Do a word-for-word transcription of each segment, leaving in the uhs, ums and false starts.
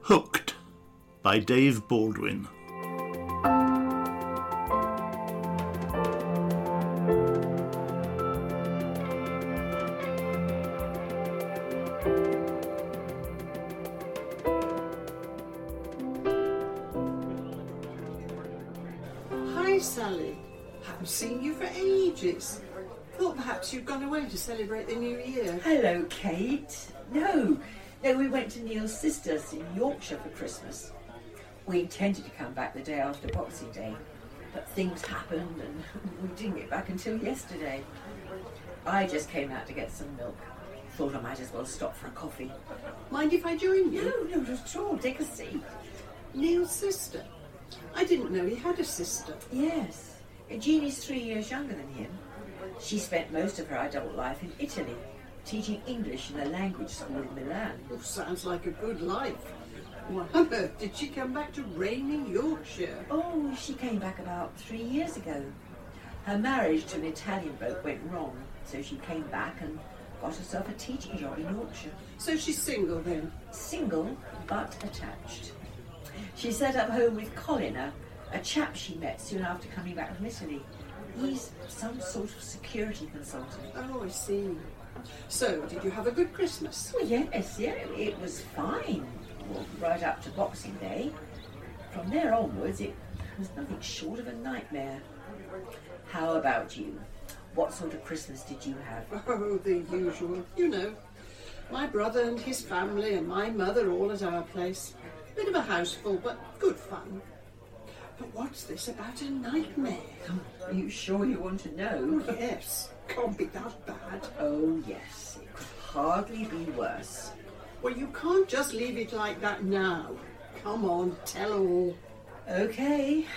Hooked by Dave Baldwin. Hi, Sally. Haven't seen you for ages. Thought perhaps you'd gone away to celebrate the new year. Hello, Kate. No, no, we went to Neil's sister's in Yorkshire for Christmas. We intended to come back the day after Boxing Day, but things happened and we didn't get back until yesterday. I just came out to get some milk. Thought I might as well stop for a coffee. Mind if I join you? No, not at all. Take a seat. Neil's sister? I didn't know he had a sister. Yes. Jeannie's three years younger than him. She spent most of her adult life in Italy, teaching English in a language school in Milan. Oh, sounds like a good life. Why on earth did she come back to reigning Yorkshire? Oh, she came back about three years ago. Her marriage to an Italian bloke went wrong, so she came back and got herself a teaching job in Yorkshire. So she's single then? Single, but attached. She set up home with Colin, a, a chap she met soon after coming back from Italy. He's some sort of security consultant. Oh, I see. So, did you have a good Christmas? Well, yes, yeah, it was fine. Well, right up to Boxing Day. From there onwards, it was nothing short of a nightmare. How about you? What sort of Christmas did you have? Oh, the usual. You know, my brother and his family and my mother all at our place. Bit of a houseful, but good fun. But what's this about a nightmare? Are you sure you want to know? Oh, yes. Can't be that bad. Oh, yes. It could hardly be worse. Well, you can't just leave it like that now. Come on, tell all. Okay.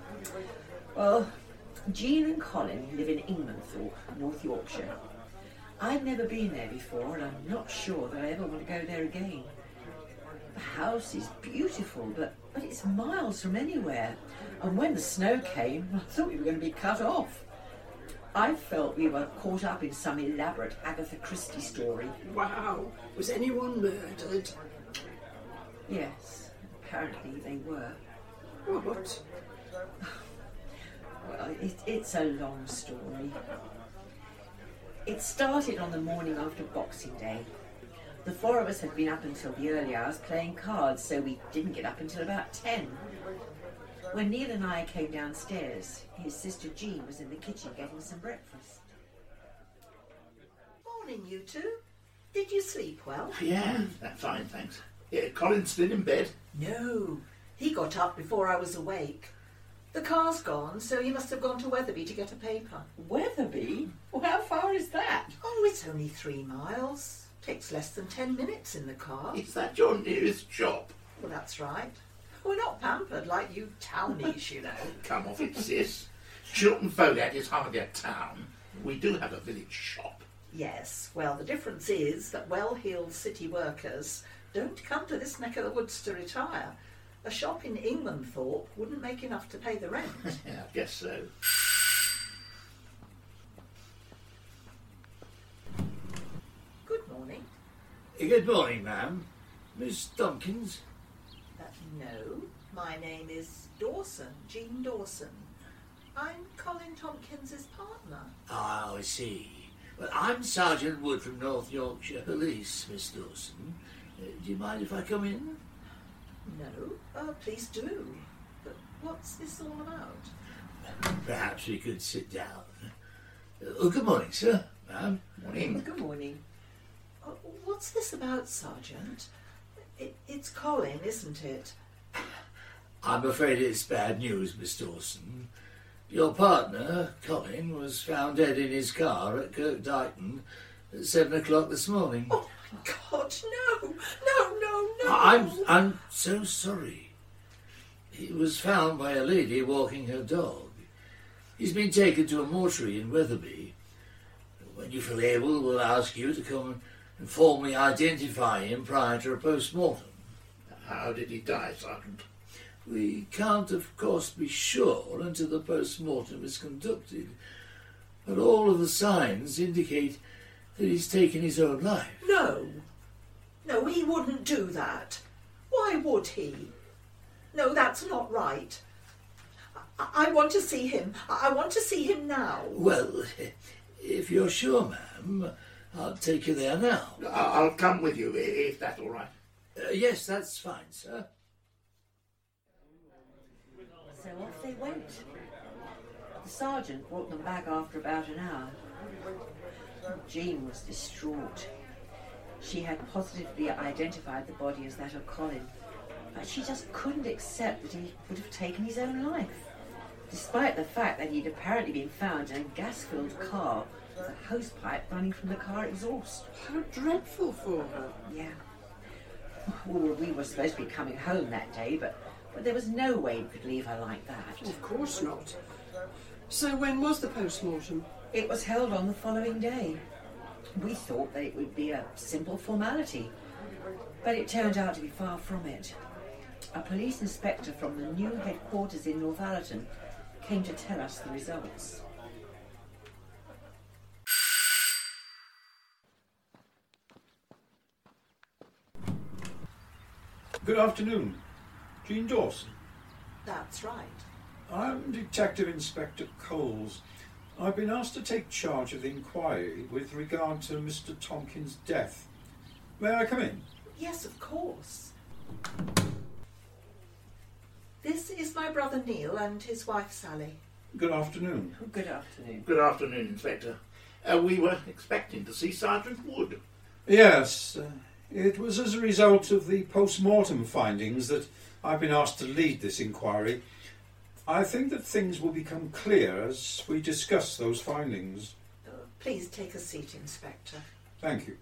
Well, Jean and Colin live in Ingmanthorpe, North Yorkshire. I've never been there before, and I'm not sure that I ever want to go there again. The house is beautiful, but, but it's miles from anywhere. And when the snow came, I thought we were going to be cut off. I felt we were caught up in some elaborate Agatha Christie story. Wow. Was anyone murdered? Yes, apparently they were. What? Well, it, it's a long story. It started on the morning after Boxing Day. The four of us had been up until the early hours playing cards, so we didn't get up until about ten. When Neil and I came downstairs, his sister Jean was in the kitchen getting some breakfast. Morning, you two. Did you sleep well? Yeah, fine, thanks. Yeah, Colin's still in bed? No, he got up before I was awake. The car's gone, so he must have gone to Wetherby to get a paper. Wetherby? Well, how far is that? Oh, it's only three miles. Takes less than ten minutes in the car. Is that your nearest shop? Well, that's right. We're not pampered like you townies, you know. Come off it, sis. Chiltern Foliat is hardly a town. We do have a village shop. Yes, well, the difference is that well-heeled city workers don't come to this neck of the woods to retire. A shop in Ingmanthorpe wouldn't make enough to pay the rent. Yeah, I guess so. Good morning. Good morning, ma'am. Miss Tompkins? Uh, no, my name is Dawson, Jean Dawson. I'm Colin Tompkins's partner. Ah, I see. Well, I'm Sergeant Wood from North Yorkshire Police, Miss Dawson. Uh, do you mind if I come in? No, uh, please do. But what's this all about? Perhaps we could sit down. Uh, oh, good morning, sir, ma'am. Morning. Good morning. Uh, what's this about, Sergeant? It, it's Colin, isn't it? I'm afraid it's bad news, Miss Dawson. Your partner, Colin, was found dead in his car at Kirkdighton at seven o'clock this morning. Oh, my God, no! No, no, no! I'm, I'm so sorry. He was found by a lady walking her dog. He's been taken to a mortuary in Wetherby. When you feel able, we'll ask you to come and formally identify him prior to a post-mortem. How did he die, Sergeant? We can't, of course, be sure until the post-mortem is conducted, but all of the signs indicate that he's taken his own life. No. No, he wouldn't do that. Why would he? No, that's not right. I, I want to see him. I, I want to see him now. Well, if you're sure, ma'am, I'll take you there now. I- I'll come with you, i- if that's all right. Uh, yes, that's fine, sir. So off they went. The sergeant brought them back after about an hour. Jean was distraught. She had positively identified the body as that of Colin, but she just couldn't accept that he would have taken his own life, despite the fact that he'd apparently been found in a gas-filled car with a hose pipe running from the car exhaust. How dreadful for her. Yeah. Well, we were supposed to be coming home that day, but, but there was no way we could leave her like that. Of course not. So when was the post-mortem? It was held on the following day. We thought that it would be a simple formality, but it turned out to be far from it. A police inspector from the new headquarters in Northallerton came to tell us the results. Good afternoon. Jean Dawson. That's right. I'm Detective Inspector Coles. I've been asked to take charge of the inquiry with regard to Mister Tompkins' death. May I come in? Yes, of course. This is my brother Neil and his wife Sally. Good afternoon. Good afternoon. Good afternoon, Inspector. Uh, we were expecting to see Sergeant Wood. Yes, uh, it was as a result of the post-mortem findings that I've been asked to lead this inquiry. I think that things will become clear as we discuss those findings. Uh, please take a seat, Inspector. Thank you.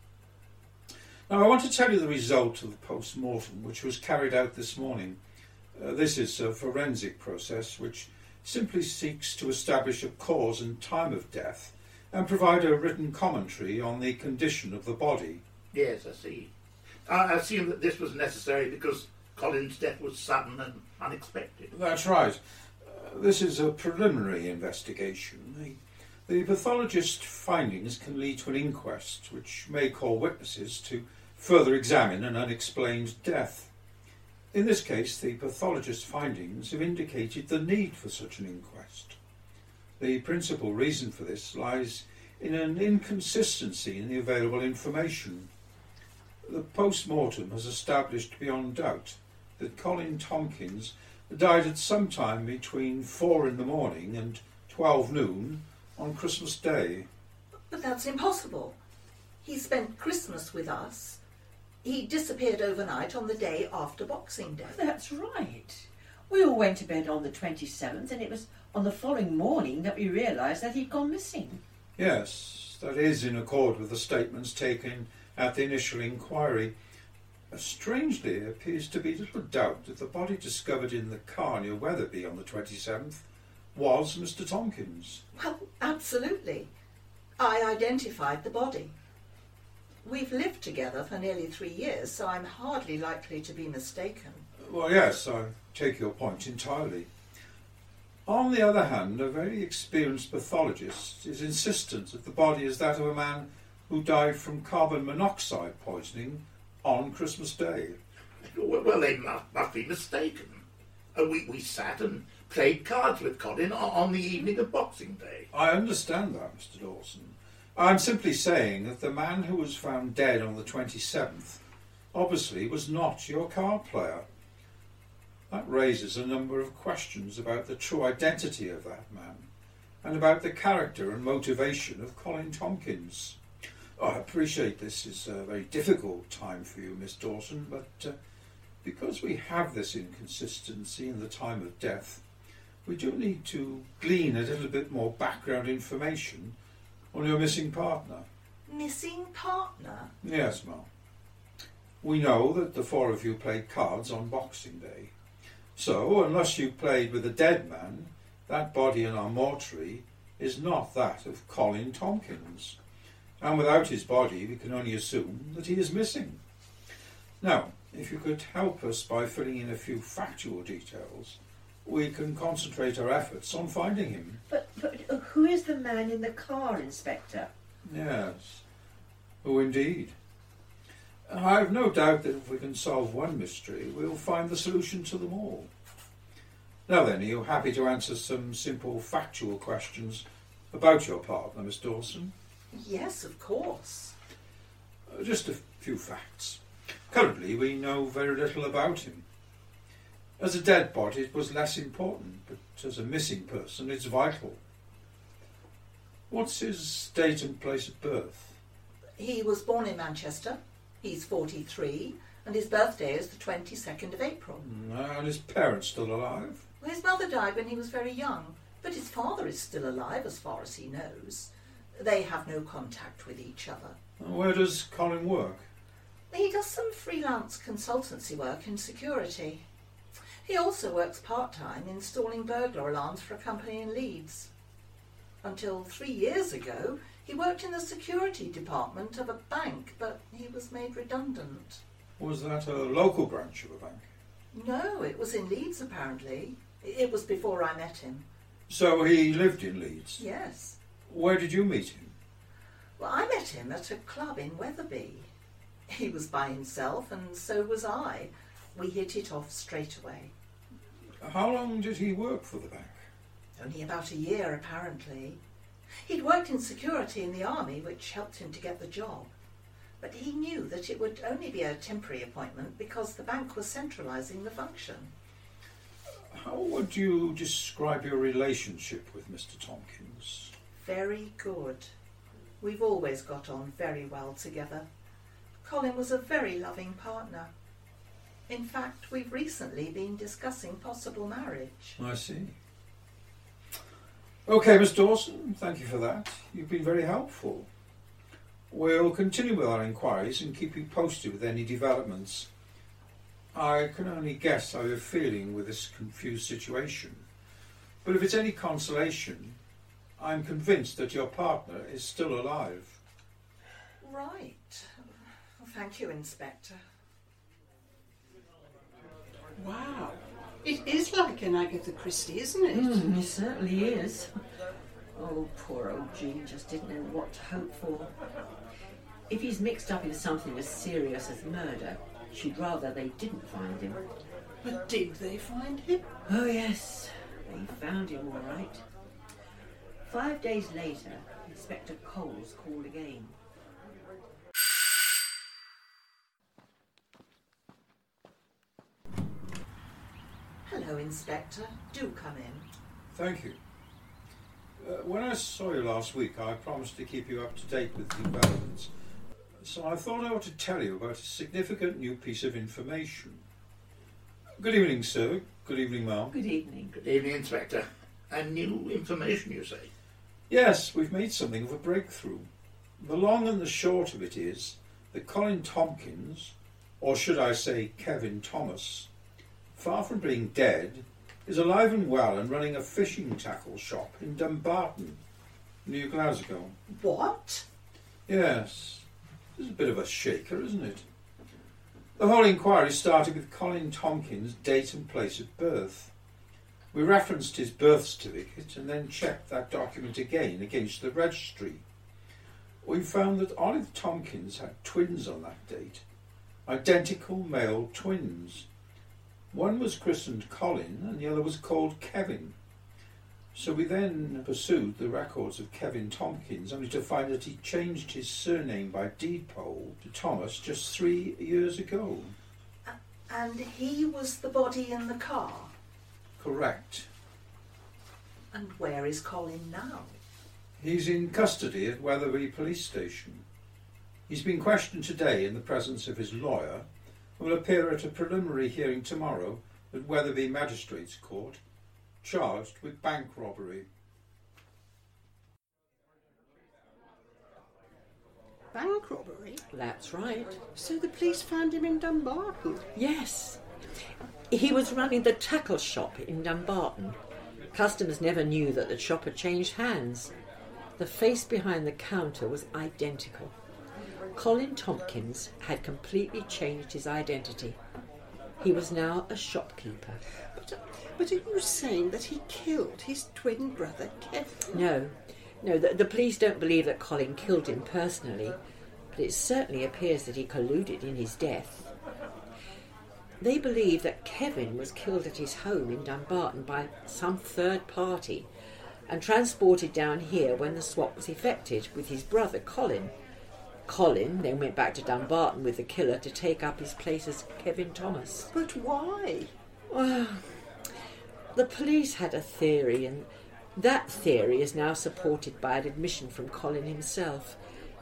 Now, I want to tell you the result of the post-mortem, which was carried out this morning. Uh, this is a forensic process which simply seeks to establish a cause and time of death and provide a written commentary on the condition of the body. Yes, I see. I assume that this was necessary because Colin's death was sudden and unexpected. That's right. Uh, this is a preliminary investigation. The, the pathologist's findings can lead to an inquest, which may call witnesses to further examine an unexplained death. In this case, the pathologist's findings have indicated the need for such an inquest. The principal reason for this lies in an inconsistency in the available information. The post-mortem has established beyond doubt that Colin Tompkins died at some time between four in the morning and twelve noon on Christmas Day. But that's impossible. He spent Christmas with us. He disappeared overnight on the day after Boxing Day. That's right. We all went to bed on the twenty-seventh, and it was on the following morning that we realised that he'd gone missing. Yes, that is in accord with the statements taken at the initial inquiry. Uh, strangely, there appears to be little doubt that the body discovered in the car near Wetherby on the twenty-seventh was Mister Tompkins. Well, absolutely. I identified the body. We've lived together for nearly three years, so I'm hardly likely to be mistaken. Well, yes, I take your point entirely. On the other hand, a very experienced pathologist is insistent that the body is that of a man who died from carbon monoxide poisoning on Christmas Day. Well, well they must, must be mistaken. Uh, we, we sat and played cards with Colin on, on the evening of Boxing Day. I understand that, Mister Dawson. I'm simply saying that the man who was found dead on the twenty-seventh obviously was not your card player. That raises a number of questions about the true identity of that man and about the character and motivation of Colin Tompkins. Oh, I appreciate this is a very difficult time for you, Miss Dawson, but uh, because we have this inconsistency in the time of death, we do need to glean a little bit more background information on your missing partner. Missing partner? Yes, ma'am. We know that the four of you played cards on Boxing Day. So, unless you played with a dead man, that body in our mortuary is not that of Colin Tompkins. And without his body, we can only assume that he is missing. Now, if you could help us by filling in a few factual details, we can concentrate our efforts on finding him. But, but who is the man in the car, Inspector? Yes. Oh, indeed. I've no doubt that if we can solve one mystery, we'll find the solution to them all. Now then, are you happy to answer some simple factual questions about your partner, Miss Dawson? Yes, of course. Uh, just a few facts. Currently, we know very little about him. As a dead body, it was less important, but as a missing person, it's vital. What's his date and place of birth? He was born in Manchester. He's forty-three, and his birthday is the twenty-second of April. Mm, and his parents still alive? Well, his mother died when he was very young, but his father is still alive as far as he knows. They have no contact with each other. Where does Colin work? He does some freelance consultancy work in security. He also works part-time installing burglar alarms for a company in Leeds. Until three years ago, he worked in the security department of a bank, but he was made redundant. Was that a local branch of a bank? No, it was in Leeds, apparently. It was before I met him. So he lived in Leeds? Yes. Where did you meet him? Well, I met him at a club in Wetherby. He was by himself, and so was I. We hit it off straight away. How long did he work for the bank? Only about a year, apparently. He'd worked in security in the army, which helped him to get the job. But he knew that it would only be a temporary appointment because the bank was centralising the function. How would you describe your relationship with Mister Tompkins? Very good. We've always got on very well together. Colin was a very loving partner. In fact, we've recently been discussing possible marriage. I see. OK, Miss Dawson, thank you for that. You've been very helpful. We'll continue with our inquiries and keep you posted with any developments. I can only guess how you're feeling with this confused situation. But if it's any consolation, I'm convinced that your partner is still alive. Right. Well, thank you, Inspector. Wow. It is like an Agatha Christie, isn't it? Mm, it certainly is. Oh, poor old Jean just didn't know what to hope for. If he's mixed up in something as serious as murder, she'd rather they didn't find him. But did they find him? Oh, yes. They found him all right. Five days later, Inspector Coles called again. Hello, Inspector. Do come in. Thank you. Uh, when I saw you last week, I promised to keep you up to date with developments. So I thought I ought to tell you about a significant new piece of information. Good evening, sir. Good evening, ma'am. Good evening. Good evening, Inspector. And new information, you say? Yes, we've made something of a breakthrough. The long and the short of it is that Colin Tompkins, or should I say Kevin Thomas, far from being dead, is alive and well and running a fishing tackle shop in Dumbarton, near Glasgow. What? Yes. This is a bit of a shaker, isn't it? The whole inquiry started with Colin Tompkins' date and place of birth. We referenced his birth certificate and then checked that document again against the registry. We found that Olive Tompkins had twins on that date, identical male twins. One was christened Colin and the other was called Kevin. So we then pursued the records of Kevin Tompkins, only to find that he changed his surname by deed poll to Thomas just three years ago. Uh, and he was the body in the car? Correct. And where is Colin now? He's in custody at Wetherby Police Station. He's been questioned today in the presence of his lawyer and will appear at a preliminary hearing tomorrow at Wetherby Magistrates Court, charged with bank robbery. Bank robbery? That's right. So the police found him in Dumbarton? Yes. He was running the tackle shop in Dumbarton. Customers never knew that the shop had changed hands. The face behind the counter was identical. Colin Tompkins had completely changed his identity. He was now a shopkeeper. But, uh, but are you saying that he killed his twin brother, Kevin? No, no, the, the police don't believe that Colin killed him personally, but it certainly appears that he colluded in his death. They believe that Kevin was killed at his home in Dumbarton by some third party and transported down here when the swap was effected with his brother Colin. Colin then went back to Dumbarton with the killer to take up his place as Kevin Thomas. But why? Well, the police had a theory, and that theory is now supported by an admission from Colin himself.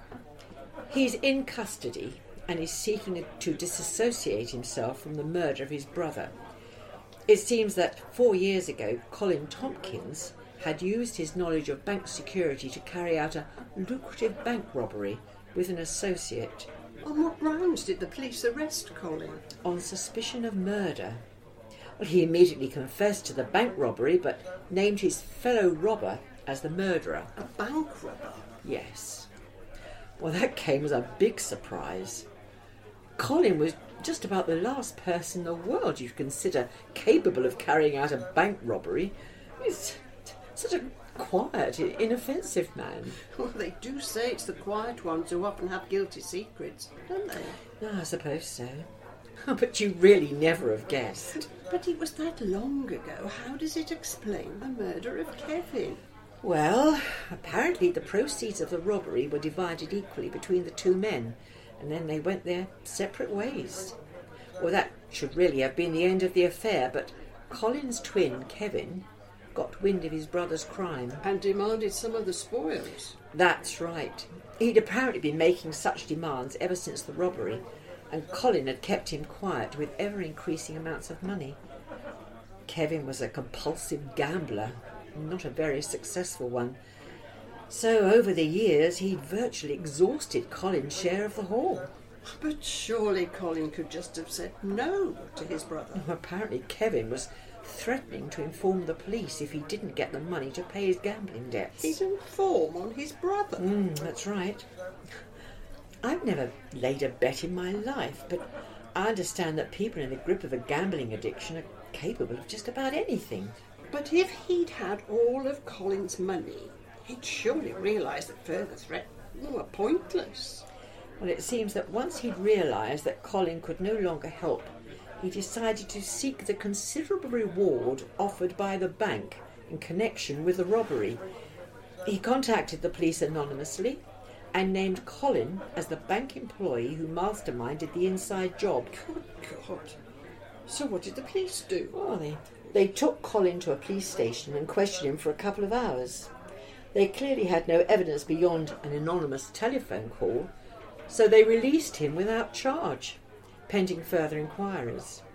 He's in custody and is seeking to disassociate himself from the murder of his brother. It seems that four years ago, Colin Tompkins had used his knowledge of bank security to carry out a lucrative bank robbery with an associate. On what grounds did the police arrest Colin? On suspicion of murder. Well, he immediately confessed to the bank robbery, but named his fellow robber as the murderer. A bank robber? Yes. Well, that came as a big surprise. Colin was just about the last person in the world you'd consider capable of carrying out a bank robbery. He's such a quiet, inoffensive man. Well, they do say it's the quiet ones who often have guilty secrets, don't they? Oh, I suppose so. But you really never have guessed. But it was that long ago. How does it explain the murder of Kevin? Well, apparently the proceeds of the robbery were divided equally between the two men, and then they went their separate ways. Well, that should really have been the end of the affair, but Colin's twin, Kevin, got wind of his brother's crime. And demanded some of the spoils. That's right. He'd apparently been making such demands ever since the robbery, and Colin had kept him quiet with ever-increasing amounts of money. Kevin was a compulsive gambler, not a very successful one. So over the years he'd virtually exhausted Colin's share of the haul. But surely Colin could just have said no to his brother. Apparently Kevin was threatening to inform the police if he didn't get the money to pay his gambling debts. He'd inform on his brother. Mm, that's right. I've never laid a bet in my life, but I understand that people in the grip of a gambling addiction are capable of just about anything. But if he'd had all of Colin's money, he'd surely realised that further threats were pointless. Well, it seems that once he'd realised that Colin could no longer help, he decided to seek the considerable reward offered by the bank in connection with the robbery. He contacted the police anonymously and named Colin as the bank employee who masterminded the inside job. Good God. So what did the police do? Oh, they, they took Colin to a police station and questioned him for a couple of hours. They clearly had no evidence beyond an anonymous telephone call, so they released him without charge, pending further inquiries.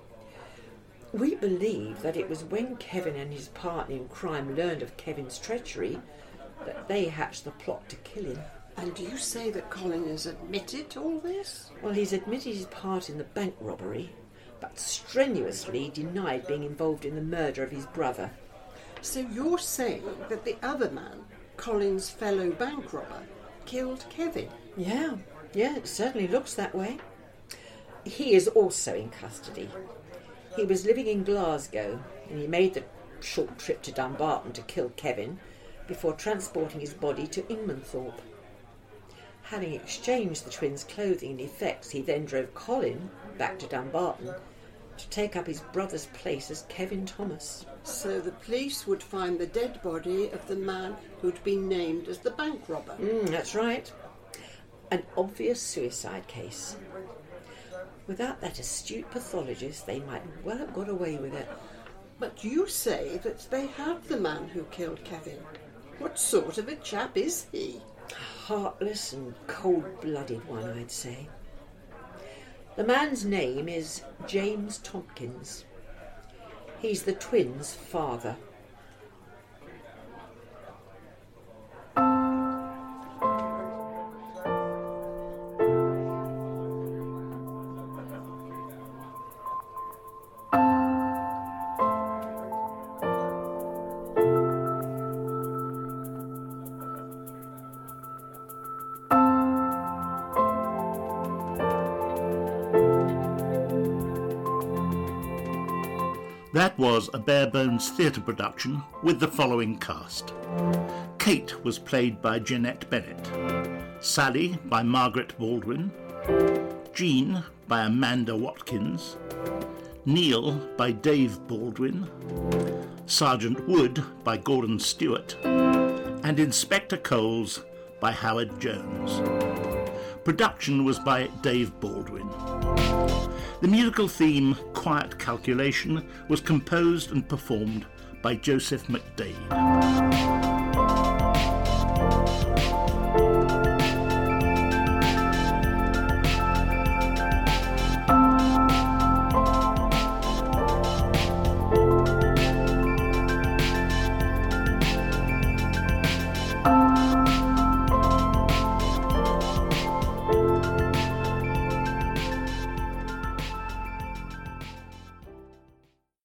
We believe that it was when Kevin and his partner in crime learned of Kevin's treachery that they hatched the plot to kill him. And you say that Colin has admitted all this? Well, he's admitted his part in the bank robbery, but strenuously denied being involved in the murder of his brother. So you're saying that the other man, Colin's fellow bank robber, killed Kevin? Yeah, yeah, it certainly looks that way. He is also in custody. He was living in Glasgow, and he made the short trip to Dumbarton to kill Kevin before transporting his body to Ingmanthorpe. Having exchanged the twins' clothing and effects, he then drove Colin back to Dumbarton to take up his brother's place as Kevin Thomas. So the police would find the dead body of the man who'd been named as the bank robber. Mm, that's right. An obvious suicide case. Without that astute pathologist, they might well have got away with it. But you say that they have the man who killed Kevin. What sort of a chap is he? Heartless and cold-blooded one, I'd say. The man's name is James Tompkins. He's the twins' father. That was a bare bones theatre production with the following cast. Kate was played by Jeanette Bennett. Sally by Margaret Baldwin, Jean by Amanda Watkins, Neil by Dave Baldwin, Sergeant Wood by Gordon Stewart, and Inspector Coles by Howard Jones. Production was by Dave Baldwin. The musical theme, Quiet Calculation, was composed and performed by Joseph McDade.